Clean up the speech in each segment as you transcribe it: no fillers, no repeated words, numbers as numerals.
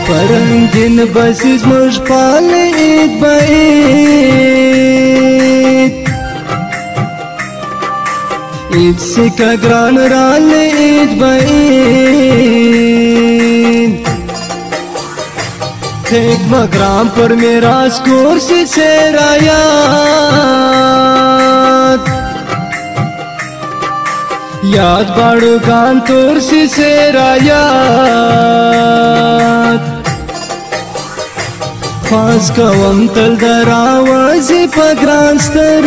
پرنگین بسیز مش پال عید با عید عید سکا گران رال عید با عید خیک مقرام پر میراس کرسی سے رایات یاد باڑو کان ترسی سے رایات خواست کوم تل در آوازی پگران ستر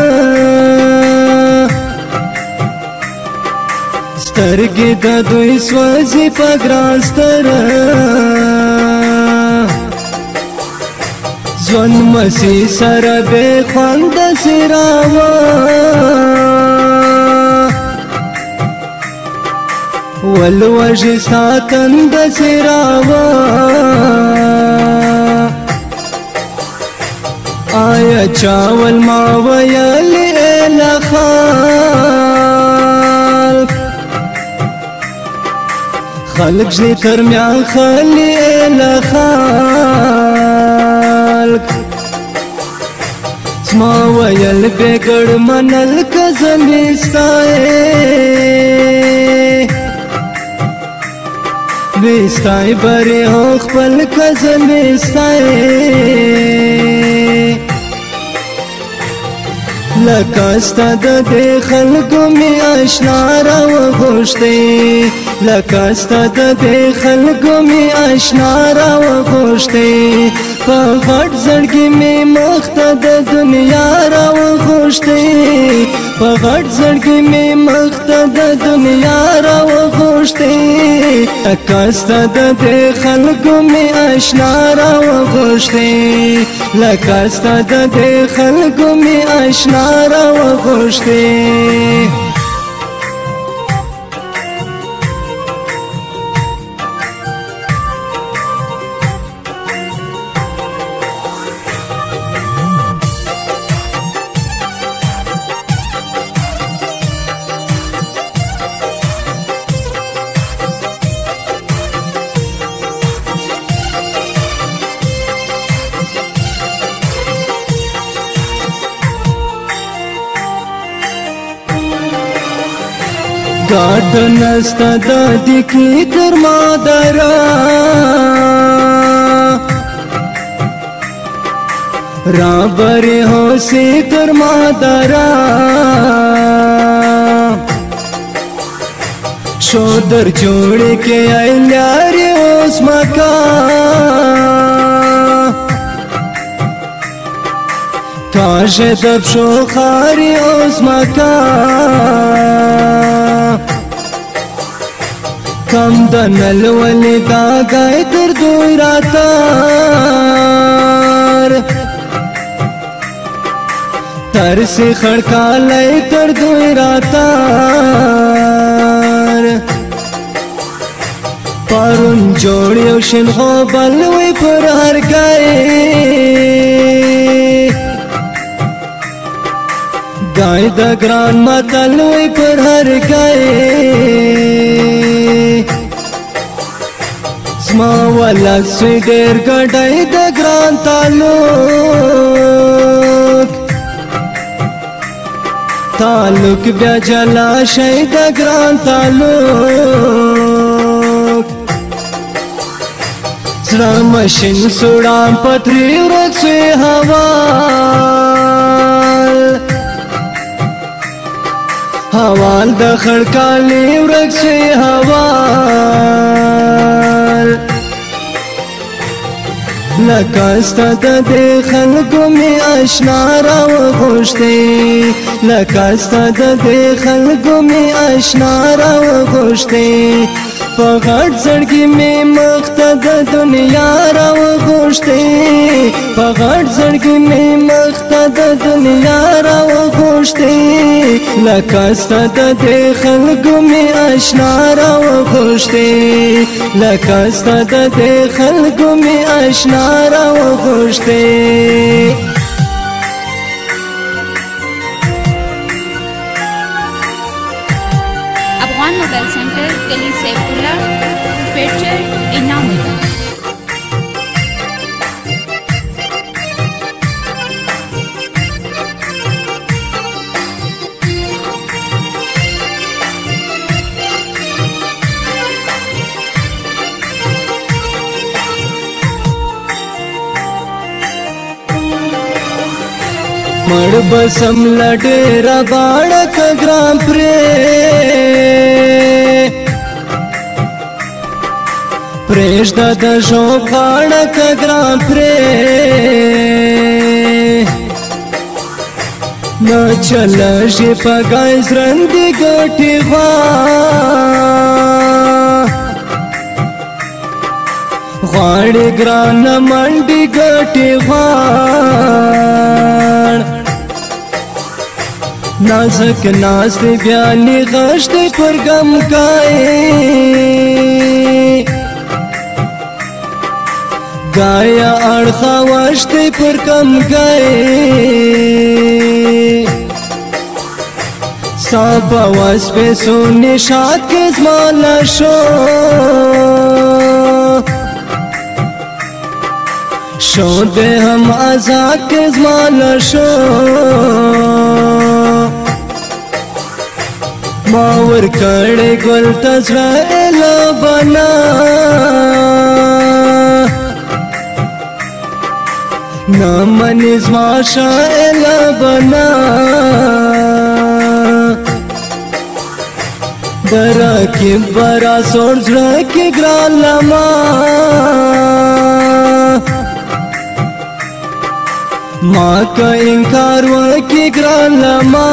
سترگی دا دوی سوازی پگران ستر زون مسی سر بے خوند سراوا والوجه ساتن د سراوا آیا چاول ما ویل اله خلق جلی ترمیان خلی اله خلق زما ویل بگڑ منل کزمیستای وستای بری هو خپل کزمیستای لکاستا د دې خلکو می آشنا را وغوښتې لکاستا د دې خلکو می آشنا را وغوښتې په غټ زړګي می مخته د دنیا را وغوښتې په غټ زړګي می مخته د دنیا را وغوښتې لکاستا د دې خلکو می آشنا را وغوښتې لکاستا د دې خلکو می آشنا را وغوښتې گاٹ نستا دادی کی تر مادرا رابری ہو سی تر مادرا شودر جوڑ کے آئی لیاری اس مکان کاش دب شو خاری اس مکان کم دنل ولی دا گئی تر دوی راتار ترسی خڑکا لئی تر دوی راتار پارون جوڑیو شنخو بلوی پر ہر گئی گائی دا گران متلوی پر ہر گئی زما ولد سوی ډیر ګډای د ګران تعلق بیا جلا شي د ګران تعلق زړه مشین سوړام پتری ورځ سوی حوال د خړکالی ورځ سوی حوال لکاستا د دې خلکو می آشنا را وغوښتې لکاستا د دې خلکو می آشنا را وغوښتې په غټ زړګي می مخته د دنیا را وغوښتې په غټ زړګي می مخته د دنیا را وغوښتې لکاستا د دې خلکو می آشنا را وغوښتې لکاستا د دې خلکو می آشنا را وغوښتې افغان موبایل سنټر کلی سیف الله پرچر انعام مړ بسم لډېره باڼه که ګران پرې پرېږده د ژوب غاړه که ګران پرې نه چلېږي په ګیز رندې ګټې غوا غواړي ګرانه منډې ګټې غواړ نازک ناز دی بیانې غږ دی پر ګمګای گایا اړخه وش دی پر ګمګای سابا واس په سونې شاد کې زما لشو شو دے ہم آزاد کے زمان شو ماور کڑے گل تزرائیل بنا نامن زمان شائل بنا درکی برا سور زرکی گران لما ما کا انکار وکی ګران لما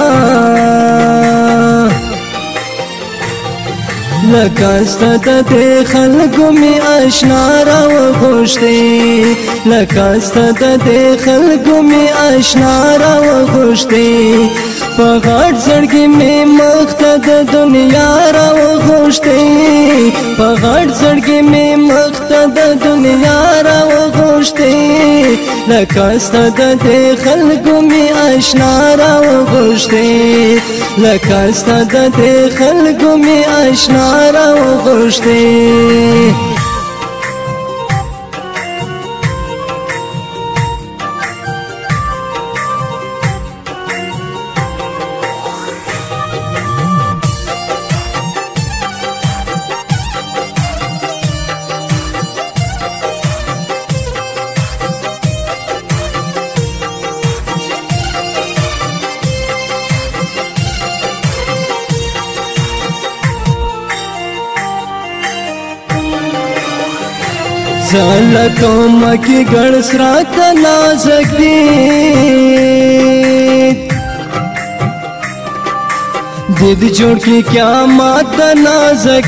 لکه ستا د دې خلکو مې اشنا راوغوښتې لکه ستا د دې خلکو مې اشنا راوغوښتې په غټ زړګي مې مخ ته د دنیا راوغوښتې په غټ زړګي مې مخ ته د دنیا راوغوښتې لکه ستا د دې خلکو مې اشنا راوغوښتې لکه ستا د دې خلکو مې اشنا راوغوښتې زلکو مکی گڑ سرات نازک دید جوڑ کی کیا مات نازک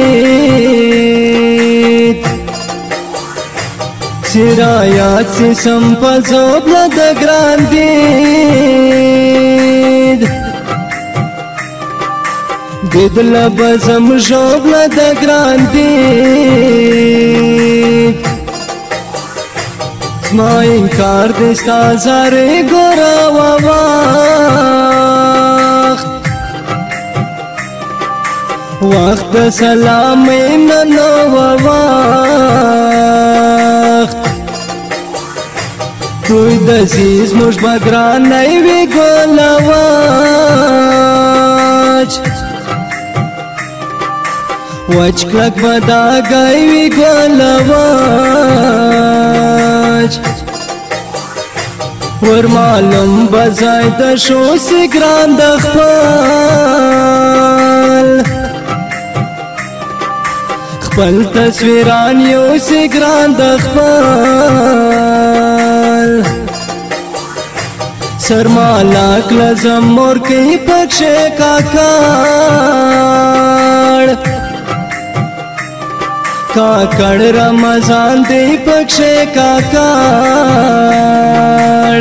دید سرایات سی سمپا زوب لدگران دید دید لبزم جوب لدگران دید ما انکار دستا زارې ګورا وخت د سلام نو وخت دوی د عزیز موږ بګران نه وی ګولواج وچ کلک بدا گئی وی ګولواج ور معلوم بزای د شو سی ګران د خپل تصویران یو سی ګران د خپل سرمالاک لزم مور کی پکشه کاکڑ رمضان دی پکشه کاکڑ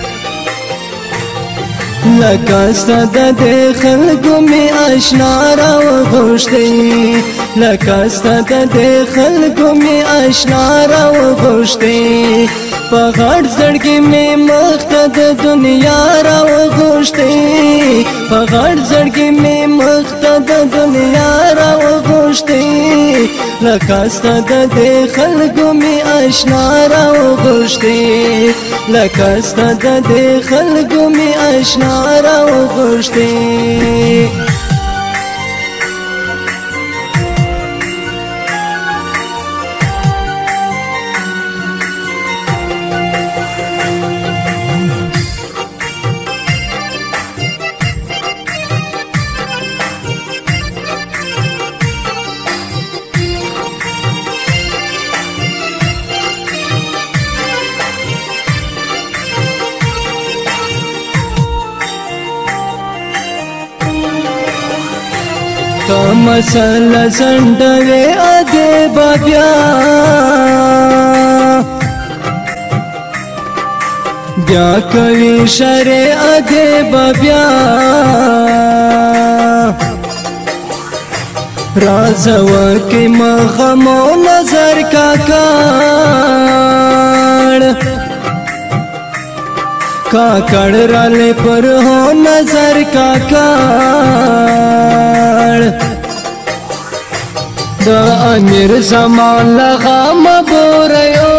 لکه ستا د دې خلکو مې اشنا راوغوښتې لکه ستا د دې خلکو مې اشنا راوغوښتې په غټ زړګي مې مخ ته د دنیا راوغوښتې په غټ زړګي مې مخ ته د دنیا راوغوښتې لکه ستا د دې خلکو مې اشنا راوغوښتې لکه ستا د دې خلکو مې اشنا راوغوښتې مسله زنډوي ادې بیا بیا کوي شرع دې بیا رازو کې مخمو نظر کاکړ را لې پر هو نظر کاکړ د امیر زمان لغا مبوریو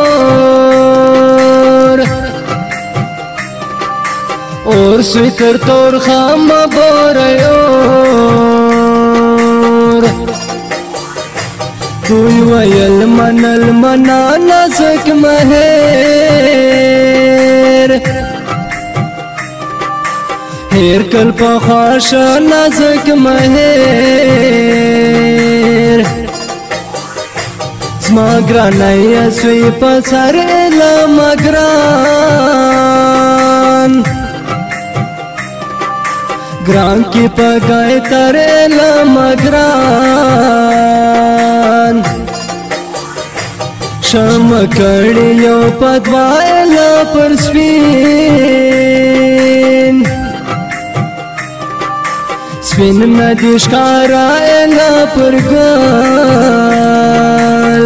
اور سویتر تور خام بوریور دوی ویل منل منا نازک مهر هیر کل پخواش نازک مهر زما گرانی سوی پسر علم گران کی پگائے تر علم گران شم کڑی یو پدوا علم پر سپین ندیش کارا علم پر گل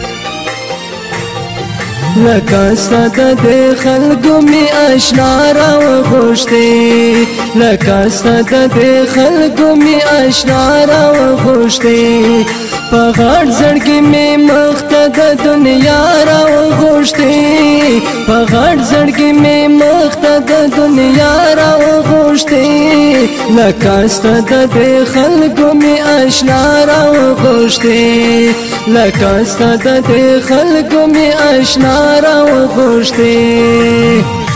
لکاستا دے خلقو می اشنا را خوشتی لکاستا دے خلقو می اشنا را خوشتی پغړ زړګي می مخته د دنیا را خوشتی پغړ زړګي می مخته د دنیا را خوشتی لکاستا دے خلقو می اشنا را خوشتی لکاستا دے خلقو می اشنا را خوشتی